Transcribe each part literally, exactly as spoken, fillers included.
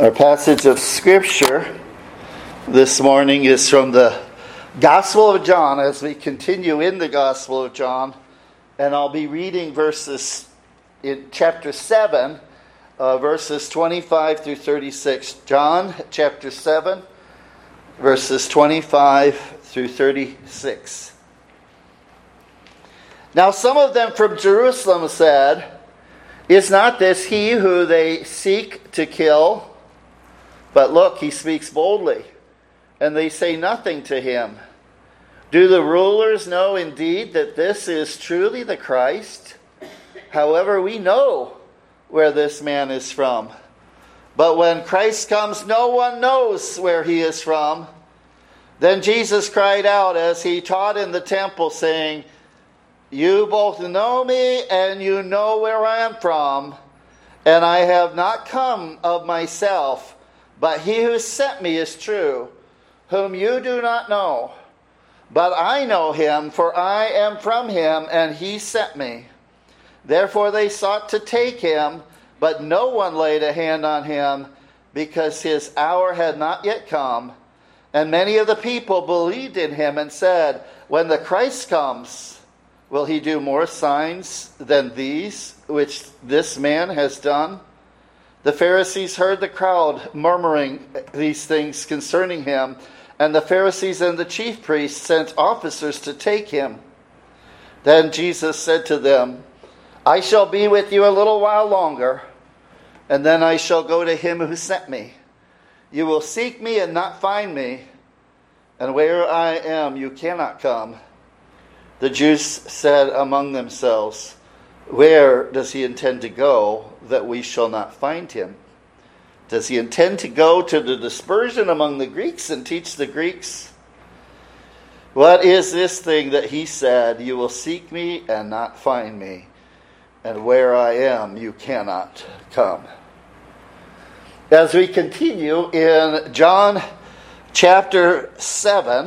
Our passage of Scripture this morning is from the Gospel of John as we continue in the Gospel of John. And I'll be reading verses in chapter seven, uh, verses twenty-five through thirty-six. John chapter seven, verses twenty-five through thirty-six. Now some of them from Jerusalem said, "Is not this he who they seek to kill? But look, he speaks boldly, and they say nothing to him. Do the rulers know indeed that this is truly the Christ? However, we know where this man is from. But when Christ comes, no one knows where he is from." Then Jesus cried out as he taught in the temple, saying, "You both know me, and you know where I am from. And I have not come of myself, but he who sent me is true, whom you do not know. But I know him, for I am from him, and he sent me." Therefore they sought to take him, but no one laid a hand on him, because his hour had not yet come. And many of the people believed in him and said, "When the Christ comes, will he do more signs than these which this man has done?" The Pharisees heard the crowd murmuring these things concerning him, and the Pharisees and the chief priests sent officers to take him. Then Jesus said to them, "I shall be with you a little while longer, and then I shall go to him who sent me. You will seek me and not find me, and where I am you cannot come." The Jews said among themselves, "Where does he intend to go that we shall not find him? Does he intend to go to the dispersion among the Greeks and teach the Greeks? What is this thing that he said, 'You will seek me and not find me, and where I am you cannot come'?" As we continue in John chapter seven,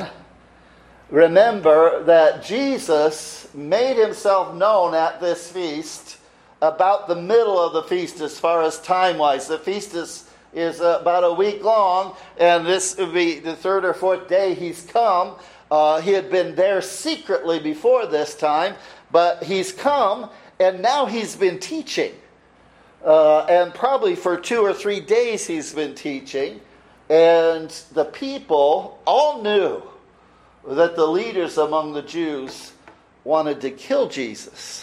remember that Jesus made himself known at this feast about the middle of the feast as far as time-wise. The feast is, is about a week long, and this would be the third or fourth day he's come. Uh, he had been there secretly before this time, but he's come, and now he's been teaching. Uh, and probably for two or three days he's been teaching, and the people all knew that the leaders among the Jews wanted to kill Jesus.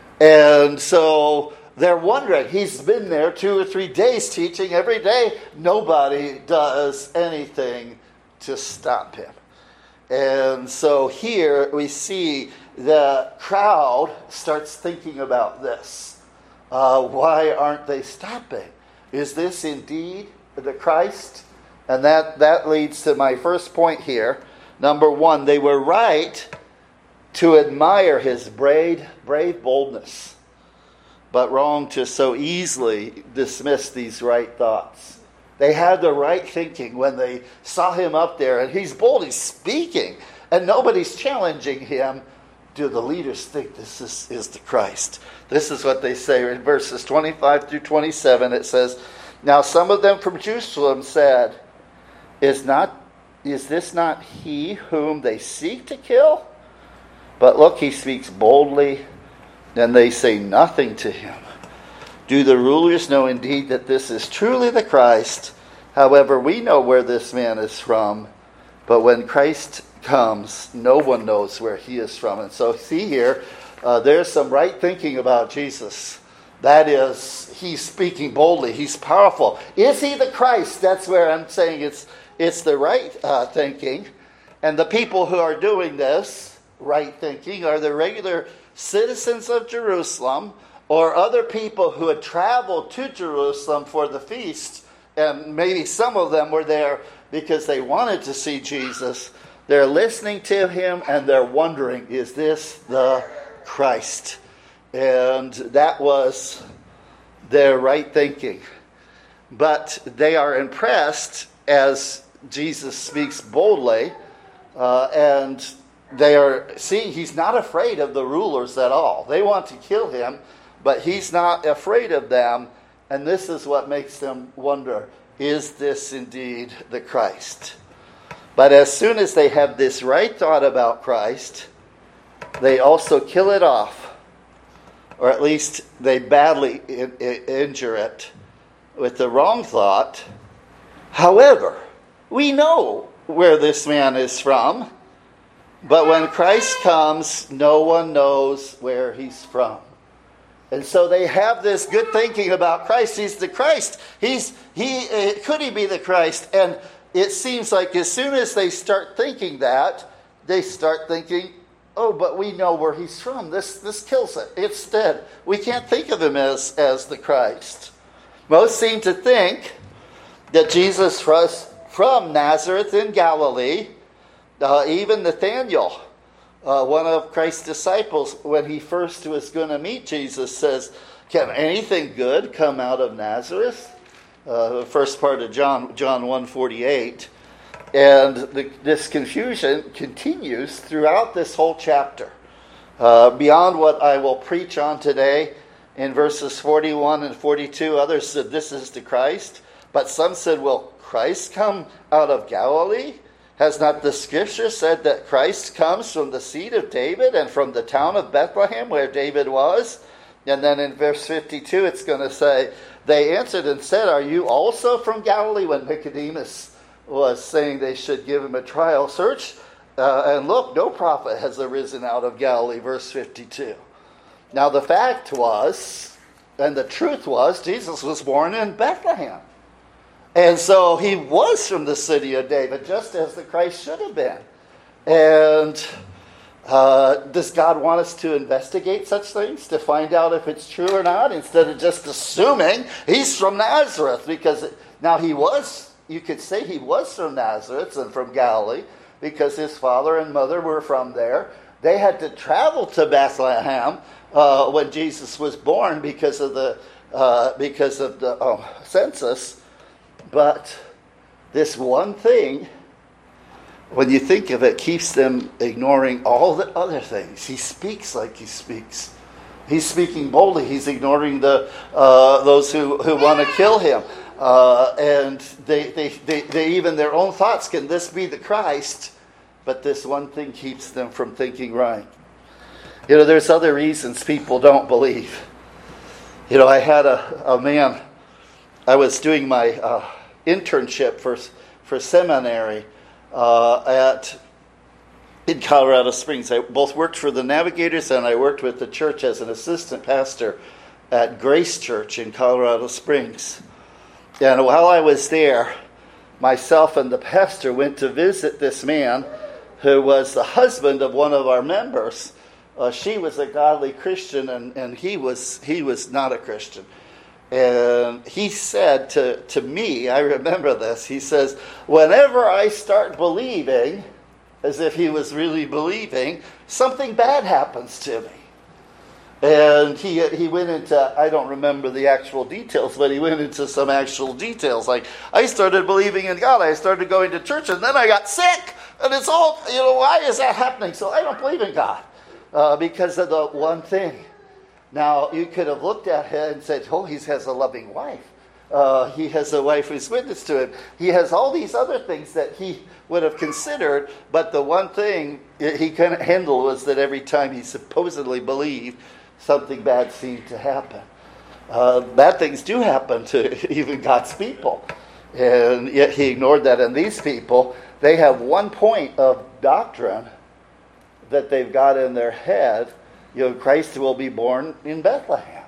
And so they're wondering, he's been there two or three days teaching every day. Nobody does anything to stop him. And so here we see the crowd starts thinking about this. Uh, why aren't they stopping? Is this indeed the Christ? And that, that leads to my first point here. Number one, they were right to admire his brave, brave boldness, but wrong to so easily dismiss these right thoughts. They had the right thinking when they saw him up there, and he's bold, he's speaking, and nobody's challenging him. Do the leaders think this is, is the Christ? This is what they say in verses twenty-five through twenty-seven. It says, "Now some of them from Jerusalem said, Is not Is this not he whom they seek to kill? But look, he speaks boldly, and they say nothing to him. Do the rulers know indeed that this is truly the Christ? However, we know where this man is from. But when Christ comes, no one knows where he is from." And so see here, uh, there's some right thinking about Jesus. That is, he's speaking boldly. He's powerful. Is he the Christ? That's where I'm saying it's It's the right uh, thinking. And the people who are doing this right thinking are the regular citizens of Jerusalem or other people who had traveled to Jerusalem for the feast. And maybe some of them were there because they wanted to see Jesus. They're listening to him and they're wondering, is this the Christ? And that was their right thinking. But they are impressed as Jesus speaks boldly, uh, and they are, see, he's not afraid of the rulers at all. They want to kill him, but he's not afraid of them, and this is what makes them wonder, is this indeed the Christ? But as soon as they have this right thought about Christ, they also kill it off, or at least they badly injure it with the wrong thought. However, we know where this man is from, but when Christ comes, no one knows where he's from. And so they have this good thinking about Christ. He's the Christ. He's he. Uh, could he be the Christ? And it seems like as soon as they start thinking that, they start thinking, oh, but we know where he's from. This this kills it. It's dead. We can't think of him as, as the Christ. Most seem to think that Jesus was from Nazareth in Galilee. Uh, even Nathanael, uh, one of Christ's disciples, when he first was going to meet Jesus, says, can anything good come out of Nazareth? Uh, the first part of John, John one forty-eight. And the, this confusion continues throughout this whole chapter. Uh, beyond what I will preach on today, in verses forty-one and forty-two, others said this is the Christ. But some said, will Christ come out of Galilee? Has not the Scripture said that Christ comes from the seed of David and from the town of Bethlehem where David was? And then in verse fifty-two it's going to say, they answered and said, are you also from Galilee? When Nicodemus was saying they should give him a trial search. Uh, and look, no prophet has arisen out of Galilee, verse fifty-two. Now the fact was, and the truth was, Jesus was born in Bethlehem. And so he was from the city of David, just as the Christ should have been. And uh, does God want us to investigate such things, to find out if it's true or not, instead of just assuming he's from Nazareth? Because now he was, you could say he was from Nazareth and from Galilee, because his father and mother were from there. They had to travel to Bethlehem uh, when Jesus was born because of the uh, because of the oh, census. But this one thing, when you think of it, keeps them ignoring all the other things. He speaks like he speaks. He's speaking boldly. He's ignoring the uh, those who, who want to kill him. Uh, and they, they, they, they even their own thoughts, can this be the Christ? But this one thing keeps them from thinking right. You know, there's other reasons people don't believe. You know, I had a, a man, I was doing my uh, internship for for seminary uh, at in Colorado Springs. I both worked for the Navigators and I worked with the church as an assistant pastor at Grace Church in Colorado Springs. And while I was there, myself and the pastor went to visit this man who was the husband of one of our members. Uh, she was a godly Christian and, and he was he was not a Christian. And he said to, to me, I remember this, he says, whenever I start believing, as if he was really believing, something bad happens to me. And he he went into, I don't remember the actual details, but he went into some actual details. Like, I started believing in God, I started going to church, and then I got sick. And it's all, you know, why is that happening? So I don't believe in God uh, because of the one thing. Now, you could have looked at him and said, oh, he has a loving wife. Uh, he has a wife who's witness to him. He has all these other things that he would have considered, but the one thing he couldn't handle was that every time he supposedly believed, something bad seemed to happen. Uh, bad things do happen to even God's people. And yet he ignored that. And these people, they have one point of doctrine that they've got in their head. You know, Christ will be born in Bethlehem.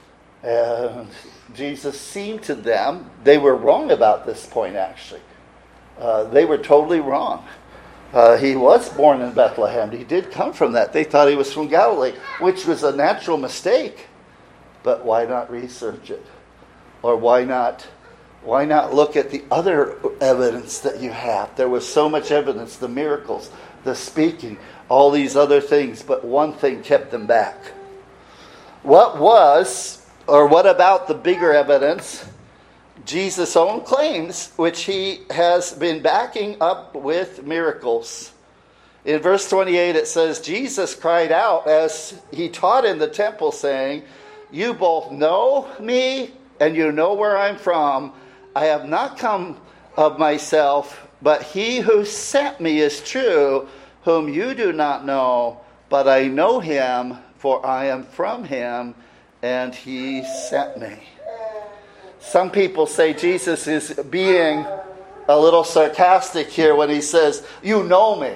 And Jesus seemed to them, they were wrong about this point actually. Uh, they were totally wrong. Uh, he was born in Bethlehem. He did come from that. They thought he was from Galilee, which was a natural mistake. But why not research it? Or why not, why not look at the other evidence that you have? There was so much evidence, the miracles, the speaking, all these other things, but one thing kept them back. What was, or what about the bigger evidence? Jesus' own claims, which he has been backing up with miracles. In verse twenty-eight it says, Jesus cried out as he taught in the temple, saying, you both know me and you know where I'm from. I have not come of myself, but he who sent me is true, whom you do not know, but I know him, for I am from him, and he sent me. Some people say Jesus is being a little sarcastic here when he says, you know me.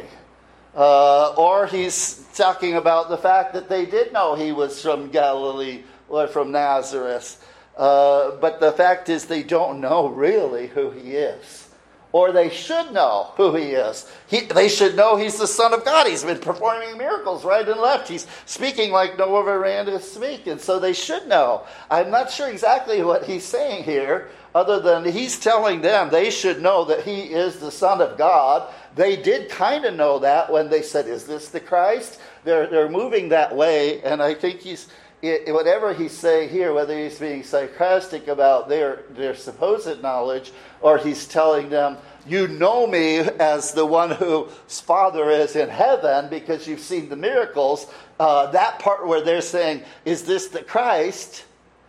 Uh, or he's talking about the fact that they did know he was from Galilee or from Nazareth. Uh, but the fact is they don't know really who he is. Or they should know who he is. He, they should know he's the Son of God. He's been performing miracles right and left. He's speaking like no other man to speak. And so they should know. I'm not sure exactly what he's saying here, other than he's telling them they should know that he is the Son of God. They did kind of know that when they said, is this the Christ? They're, they're moving that way. And I think he's, it, whatever he's saying here, whether he's being sarcastic about their, their supposed knowledge, or he's telling them, you know me as the one whose Father is in heaven because you've seen the miracles. Uh, that part where they're saying, is this the Christ?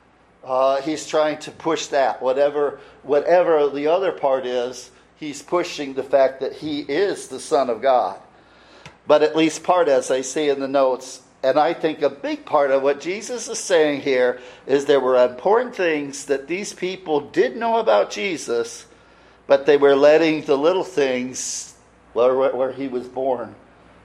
Uh, he's trying to push that. Whatever, whatever the other part is, he's pushing the fact that he is the Son of God. But at least part, as I say in the notes, and I think a big part of what Jesus is saying here is there were important things that these people did know about Jesus, but they were letting the little things where, where he was born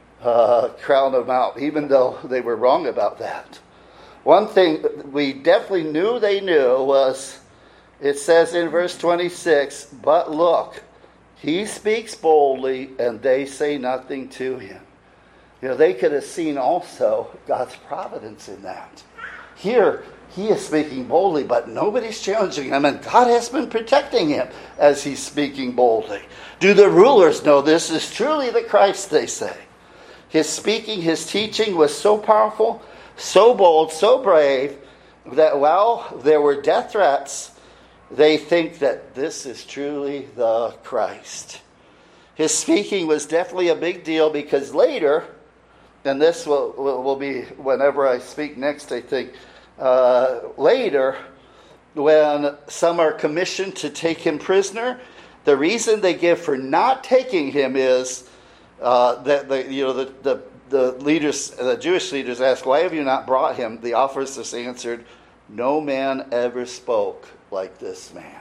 uh, crown them out, even though they were wrong about that. One thing we definitely knew they knew was, it says in verse twenty-six, but look, he speaks boldly and they say nothing to him. You know, they could have seen also God's providence in that. Here, he is speaking boldly, but nobody's challenging him, and God has been protecting him as he's speaking boldly. Do the rulers know this is truly the Christ, they say? His speaking, his teaching was so powerful, so bold, so brave, that while there were death threats, they think that this is truly the Christ. His speaking was definitely a big deal because later, and this will, will, will be whenever I speak next, I think, uh, later, when some are commissioned to take him prisoner, the reason they give for not taking him is uh, that the you know the, the the leaders, the Jewish leaders ask, why have you not brought him? The officers answered, no man ever spoke like this man.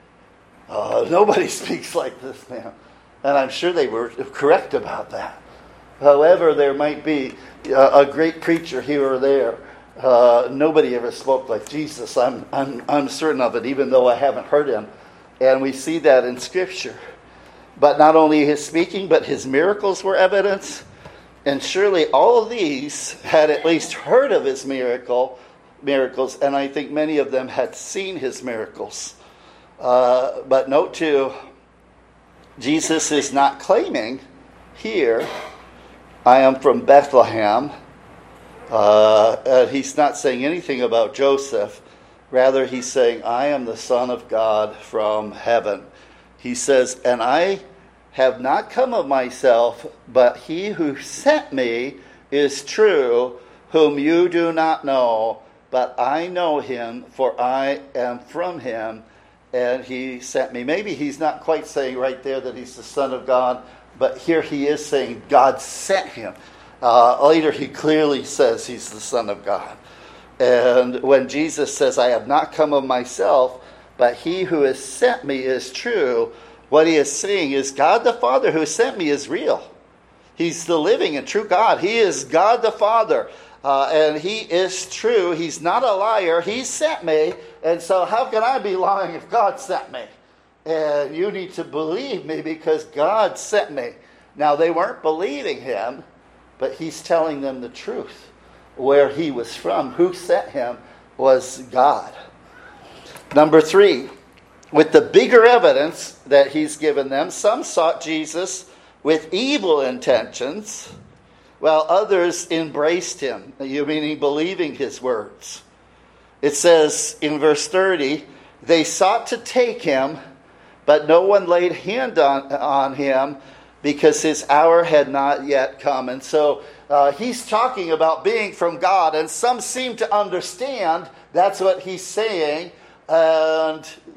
Uh, nobody speaks like this man. And I'm sure they were correct about that. However, there might be a, a great preacher here or there. Uh, nobody ever spoke like Jesus. I'm, I'm, I'm certain of it, even though I haven't heard him. And we see that in Scripture. But not only his speaking, but his miracles were evidence. And surely all of these had at least heard of his miracle, miracles, and I think many of them had seen his miracles. Uh, but note too, Jesus is not claiming here, I am from Bethlehem. Uh, uh, he's not saying anything about Joseph. Rather, he's saying, I am the Son of God from heaven. He says, and I have not come of myself, but he who sent me is true, whom you do not know, but I know him, for I am from him, and he sent me. Maybe he's not quite saying right there that he's the Son of God, but here he is saying God sent him. Uh, later he clearly says he's the Son of God. And when Jesus says, I have not come of myself, but he who has sent me is true, what he is saying is God the Father who sent me is real. He's the living and true God. He is God the Father. Uh, and he is true. He's not a liar. He sent me. And so how can I be lying if God sent me? And you need to believe me because God sent me. Now, they weren't believing him, but he's telling them the truth. Where he was from, who sent him, was God. Number three, with the bigger evidence that he's given them, some sought Jesus with evil intentions, while others embraced him, you meaning believing his words. It says in verse thirty, they sought to take him, but no one laid hand on, on him because his hour had not yet come. And so uh, he's talking about being from God, and some seem to understand that's what he's saying. And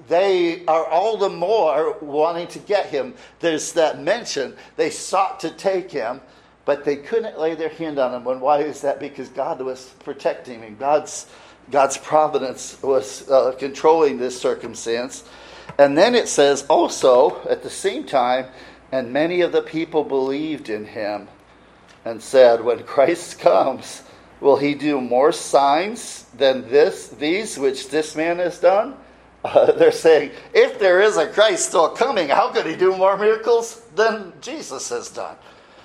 they are all the more wanting to get him. There's that mention. They sought to take him, but they couldn't lay their hand on him. And why is that? Because God was protecting him. God's God's providence was uh, controlling this circumstance. And then it says also, at the same time, and many of the people believed in him and said, when Christ comes, will he do more signs than this, these which this man has done? Uh, they're saying, if there is a Christ still coming, how could he do more miracles than Jesus has done?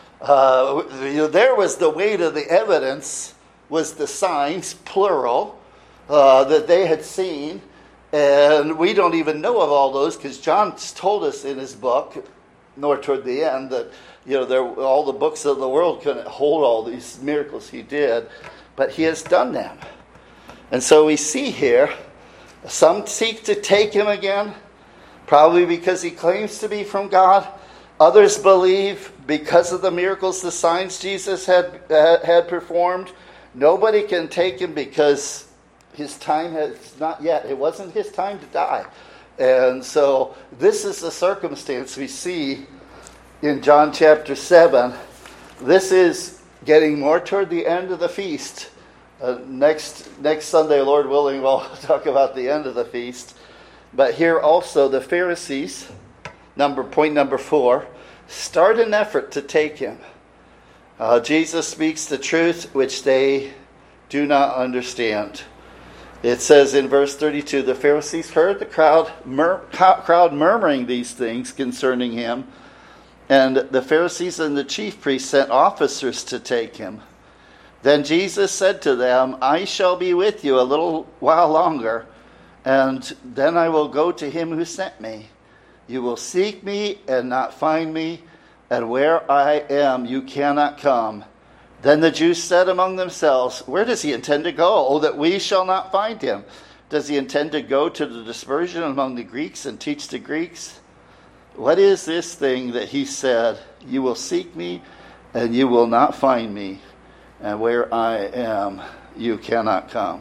Uh, there was the weight of the evidence, was the signs, plural, uh, that they had seen. And we don't even know of all those because John told us in his book, nor toward the end, that you know there, all the books of the world couldn't hold all these miracles he did. But he has done them. And so we see here, some seek to take him again, probably because he claims to be from God. Others believe because of the miracles, the signs Jesus had uh, had performed. Nobody can take him because his time has not yet. It wasn't his time to die. And so this is the circumstance we see in John chapter seven. This is getting more toward the end of the feast. Uh, next next Sunday, Lord willing, we'll talk about the end of the feast. But here also the Pharisees, number point number four, start an effort to take him. Uh, Jesus speaks the truth which they do not understand. It says in verse thirty-two, the Pharisees heard the crowd, mur- crowd murmuring these things concerning him, and the Pharisees and the chief priests sent officers to take him. Then Jesus said to them, I shall be with you a little while longer, and then I will go to him who sent me. You will seek me and not find me, and where I am you cannot come. Then the Jews said among themselves, where does he intend to go? Oh, that we shall not find him. Does he intend to go to the dispersion among the Greeks and teach the Greeks? What is this thing that he said, you will seek me and you will not find me, and where I am you cannot come?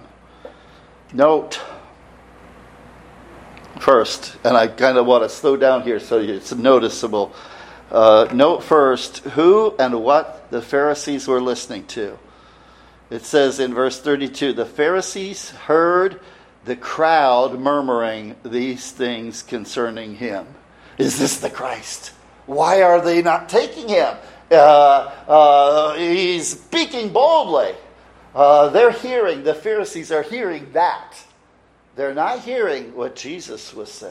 Note first, and I kind of want to slow down here so it's noticeable. Uh, note first who and what the Pharisees were listening to. It says in verse thirty-two, the Pharisees heard the crowd murmuring these things concerning him. Is this the Christ? Why are they not taking him? Uh, uh, he's speaking boldly. Uh, they're hearing, the Pharisees are hearing that. They're not hearing what Jesus was saying.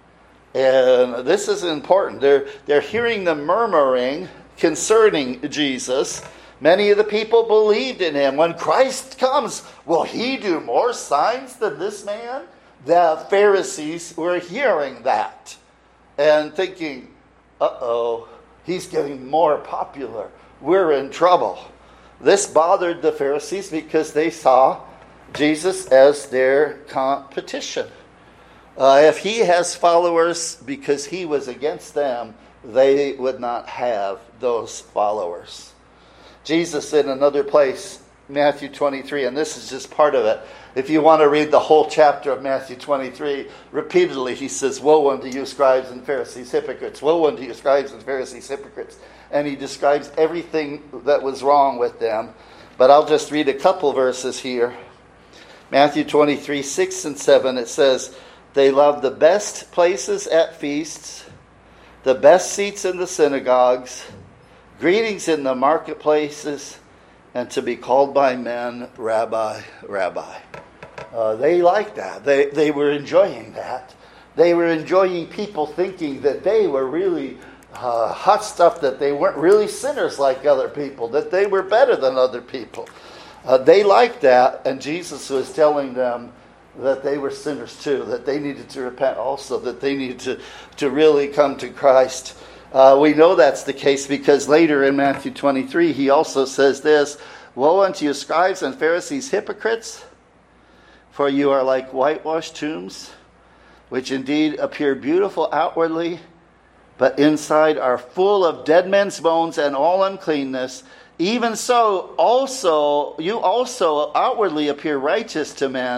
And this is important. They're, they're hearing the murmuring concerning Jesus. Many of the people believed in him. When Christ comes, will he do more signs than this man? The Pharisees were hearing that and thinking, uh-oh, he's getting more popular. We're in trouble. This bothered the Pharisees because they saw Jesus as their competition. Uh, if he has followers because he was against them, they would not have those followers. Jesus in another place, Matthew twenty-three, and this is just part of it. If you want to read the whole chapter of Matthew twenty-three, repeatedly he says, woe unto you scribes and Pharisees, hypocrites. Woe unto you scribes and Pharisees, hypocrites. And he describes everything that was wrong with them. But I'll just read a couple verses here. Matthew twenty-three, six and seven, it says, they love the best places at feasts, the best seats in the synagogues, greetings in the marketplaces, and to be called by men, Rabbi, Rabbi. Uh, they liked that. They, they were enjoying that. They were enjoying people thinking that they were really uh, hot stuff, that they weren't really sinners like other people, that they were better than other people. Uh, they liked that, and Jesus was telling them that they were sinners too, that they needed to repent also, that they needed to, to really come to Christ. Uh, we know that's the case because later in Matthew twenty-three, he also says this, woe unto you scribes and Pharisees, hypocrites, for you are like whitewashed tombs, which indeed appear beautiful outwardly, but inside are full of dead men's bones and all uncleanness. Even so, also you also outwardly appear righteous to men,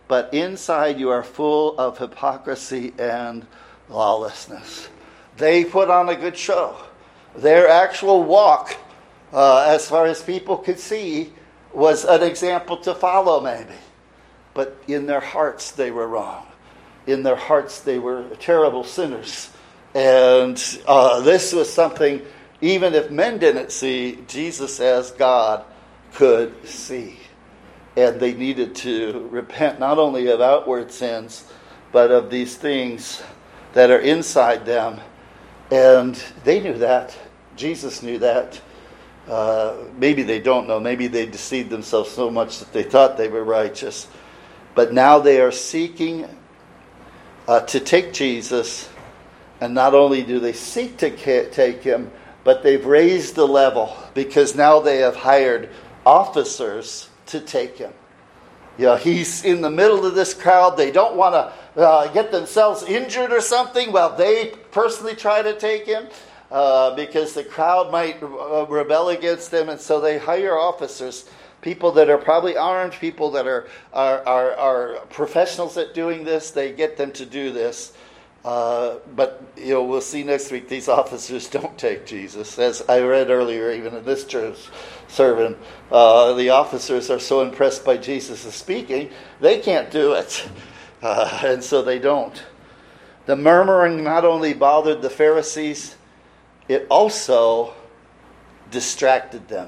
but inside you are full of hypocrisy and lawlessness. They put on a good show. Their actual walk, uh, as far as people could see, was an example to follow maybe. But in their hearts they were wrong. In their hearts they were terrible sinners. And uh, this was something, even if men didn't see, Jesus as God could see. And they needed to repent not only of outward sins, but of these things that are inside them. And they knew that. Jesus knew that. Uh, maybe they don't know. Maybe they deceived themselves so much that they thought they were righteous. But now they are seeking uh, to take Jesus. And not only do they seek to take him, but they've raised the level, because now they have hired officers to take him. You know, he's in the middle of this crowd. They don't want to uh, get themselves injured or something. Well, they personally try to take him uh, because the crowd might uh, rebel against them. And so they hire officers, people that are probably armed, people that are, are, are, are professionals at doing this. They get them to do this. Uh, but, you know, we'll see next week, these officers don't take Jesus. As I read earlier, even in this church sermon, uh, the officers are so impressed by Jesus' speaking, they can't do it. Uh, and so they don't. The murmuring not only bothered the Pharisees, it also distracted them.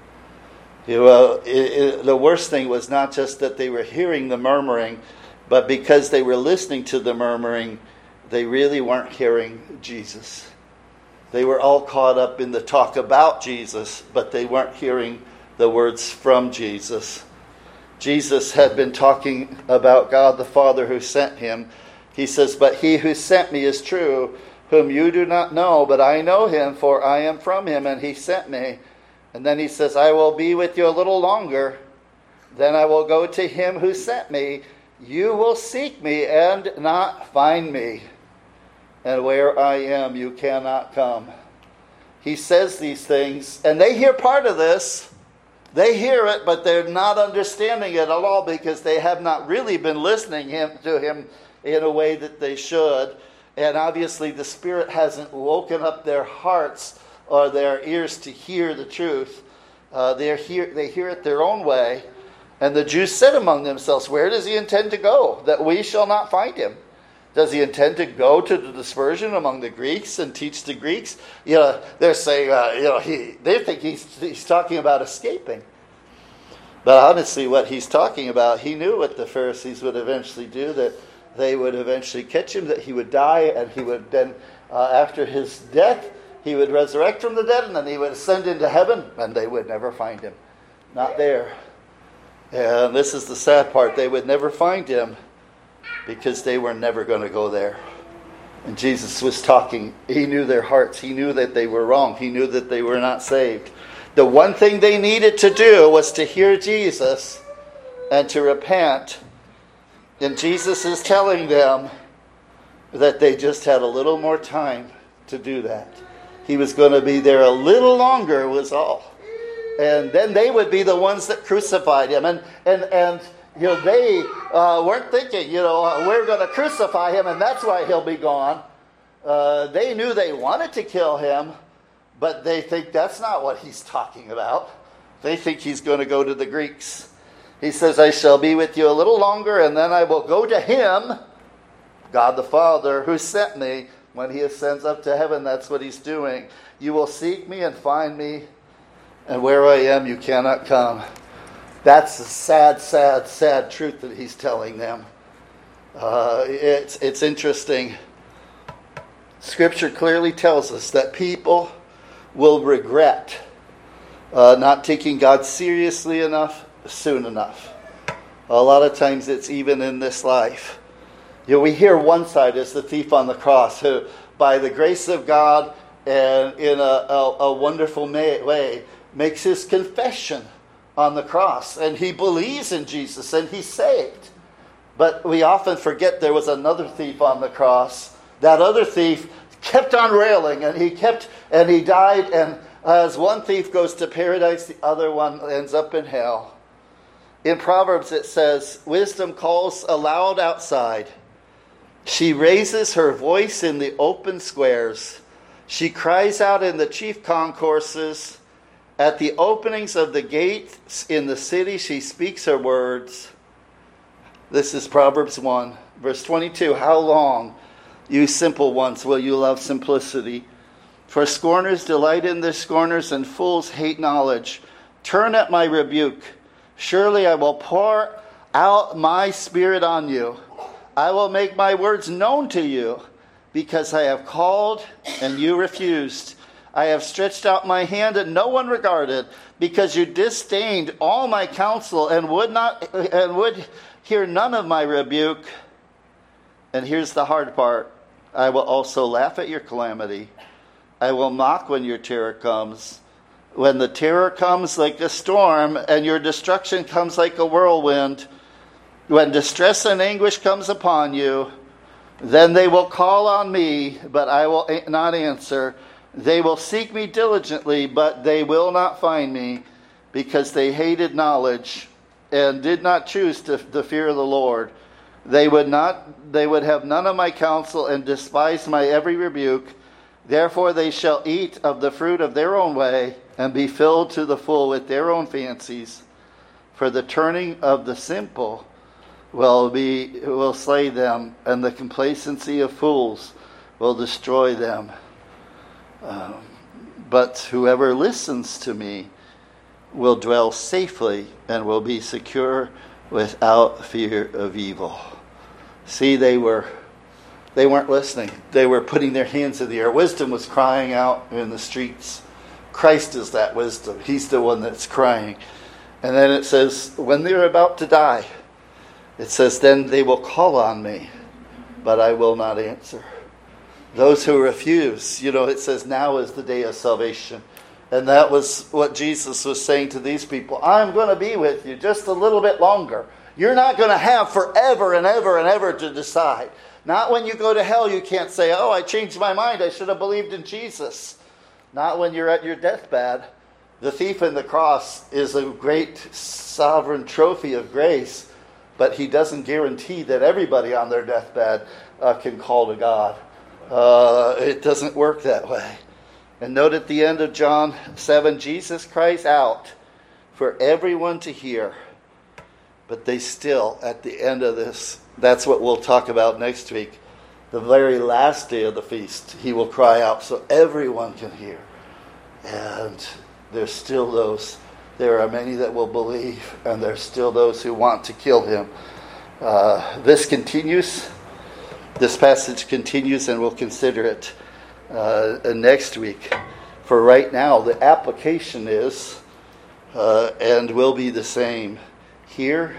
You know, it, it, the worst thing was not just that they were hearing the murmuring, but because they were listening to the murmuring, they really weren't hearing Jesus. They were all caught up in the talk about Jesus, but they weren't hearing the words from Jesus. Jesus had been talking about God the Father who sent him. He says, "But he who sent me is true, whom you do not know, but I know him, for I am from him, and he sent me." And then he says, "I will be with you a little longer. Then I will go to him who sent me. You will seek me and not find me. And where I am, you cannot come." He says these things, and they hear part of this. They hear it, but they're not understanding it at all, because they have not really been listening him, to him in a way that they should. And obviously the Spirit hasn't woken up their hearts or their ears to hear the truth. Uh, they hear, they hear it their own way. And the Jews said among themselves, "Where does he intend to go, that we shall not find him? Does he intend to go to the dispersion among the Greeks and teach the Greeks?" You know, they're saying, uh, you know, he, they think he's, he's talking about escaping. But honestly, what he's talking about, he knew what the Pharisees would eventually do, that they would eventually catch him, that he would die, and he would then, uh, after his death, he would resurrect from the dead, and then he would ascend into heaven, and they would never find him. Not there. And this is the sad part. They would never find him, because they were never going to go there. And Jesus was talking. He knew their hearts. He knew that they were wrong. He knew that they were not saved. The one thing they needed to do was to hear Jesus and to repent. And Jesus is telling them that they just had a little more time to do that. He was going to be there a little longer, was all. And then they would be the ones that crucified him. And and and you know, they uh, weren't thinking, you know, uh, we're going to crucify him and that's why he'll be gone. Uh, they knew they wanted to kill him, but they think that's not what he's talking about. They think he's going to go to the Greeks. He says, "I shall be with you a little longer, and then I will go to him," God the Father, "who sent me." When he ascends up to heaven, that's what he's doing. "You will seek me and find me, and where I am, you cannot come." That's the sad, sad, sad truth that he's telling them. Uh, it's, it's interesting. Scripture clearly tells us that people will regret uh, not taking God seriously enough, soon enough. A lot of times it's even in this life. You know, we hear one side as the thief on the cross, who, by the grace of God and in a, a, a wonderful may, way, makes his confession on the cross, and he believes in Jesus, and he's saved. But we often forget there was another thief on the cross. That other thief kept on railing, and he kept, and he died, and as one thief goes to paradise, the other one ends up in hell. In Proverbs it says, wisdom calls aloud outside. She raises her voice in the open squares. She cries out in the chief concourses. At the openings of the gates in the city, she speaks her words. This is Proverbs one, verse twenty-two. How long, you simple ones, will you love simplicity? For scorners delight in their scorners, and fools hate knowledge. Turn at my rebuke. Surely I will pour out my spirit on you. I will make my words known to you, because I have called and you refused. I have stretched out my hand and no one regarded, because you disdained all my counsel and would not and would hear none of my rebuke. And here's the hard part. I will also laugh at your calamity. I will mock when your terror comes. When the terror comes like a storm and your destruction comes like a whirlwind, when distress and anguish comes upon you, then they will call on me, but I will not answer. They will seek me diligently, but they will not find me, because they hated knowledge and did not choose to, the fear of the Lord. They would not. They would have none of my counsel and despise my every rebuke. Therefore they shall eat of the fruit of their own way and be filled to the full with their own fancies. For the turning of the simple will be will slay them, and the complacency of fools will destroy them. Um, but whoever listens to me will dwell safely and will be secure without fear of evil. See, they were they weren't listening. They were putting their hands in the air. Wisdom was crying out in the streets. Christ is that wisdom. He's the one that's crying. And then it says, when they're about to die, it says, then they will call on me, but I will not answer. Those who refuse, you know, it says now is the day of salvation. And that was what Jesus was saying to these people. I'm going to be with you just a little bit longer. You're not going to have forever and ever and ever to decide. Not when you go to hell, you can't say, oh, I changed my mind. I should have believed in Jesus. Not when you're at your deathbed. The thief in the cross is a great sovereign trophy of grace, but he doesn't guarantee that everybody on their deathbed uh, can call to God. Uh, it doesn't work that way. And note at the end of John seven, Jesus cries out for everyone to hear. But they still, at the end of this, that's what we'll talk about next week. The very last day of the feast, he will cry out so everyone can hear. And there's still those, there are many that will believe, and there's still those who want to kill him. Uh, this continues. This passage continues, and we'll consider it uh, next week. For right now, the application is, uh, and will be the same. Hear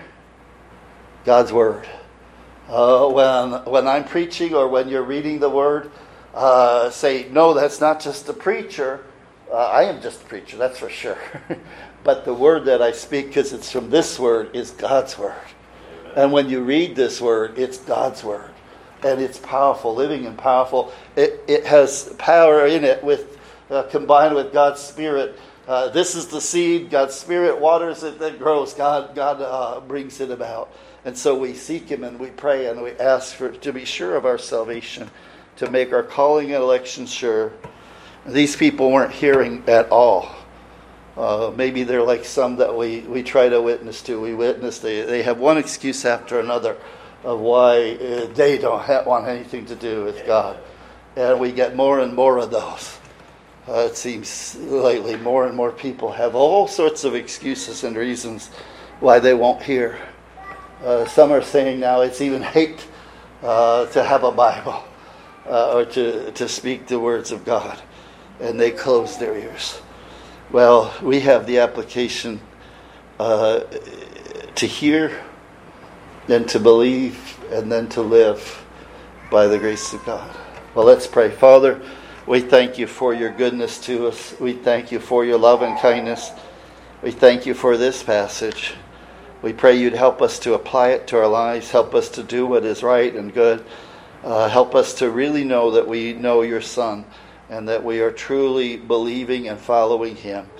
God's Word. Uh, when when I'm preaching or when you're reading the Word, uh, say, no, that's not just a preacher. Uh, I am just a preacher, that's for sure. But the Word that I speak, because it's from this Word, is God's Word. Amen. And when you read this Word, it's God's Word. And it's powerful, living and powerful. It it has power in it with uh, combined with God's Spirit. Uh, this is the seed. God's Spirit waters it, that grows. God God uh, brings it about. And so we seek Him and we pray and we ask for to be sure of our salvation, to make our calling and election sure. These people weren't hearing at all. Uh, maybe they're like some that we, we try to witness to. We witness, they, they have one excuse after another of why uh, they don't have, want anything to do with God. And we get more and more of those. Uh, it seems lately more and more people have all sorts of excuses and reasons why they won't hear. Uh, some are saying now it's even hate uh, to have a Bible uh, or to, to speak the words of God. And they close their ears. Well, we have the application uh, to hear, then to believe, and then to live by the grace of God. Well, let's pray. Father, we thank you for your goodness to us. We thank you for your love and kindness. We thank you for this passage. We pray you'd help us to apply it to our lives. Help us to do what is right and good. Uh, help us to really know that we know your Son, and that we are truly believing and following him.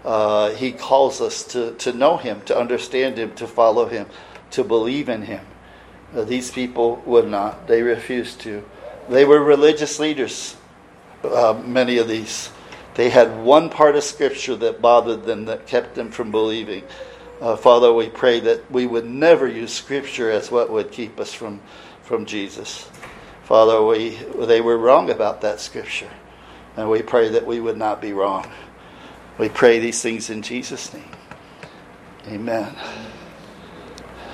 Uh, he calls us to, to know Him, to understand Him, to follow Him, to believe in Him. Uh, these people would not. They refused to. They were religious leaders, uh, many of these. They had one part of Scripture that bothered them, that kept them from believing. Uh, Father, we pray that we would never use Scripture as what would keep us from, from Jesus. Father, we they were wrong about that Scripture. And we pray that we would not be wrong. We pray these things in Jesus' name. Amen.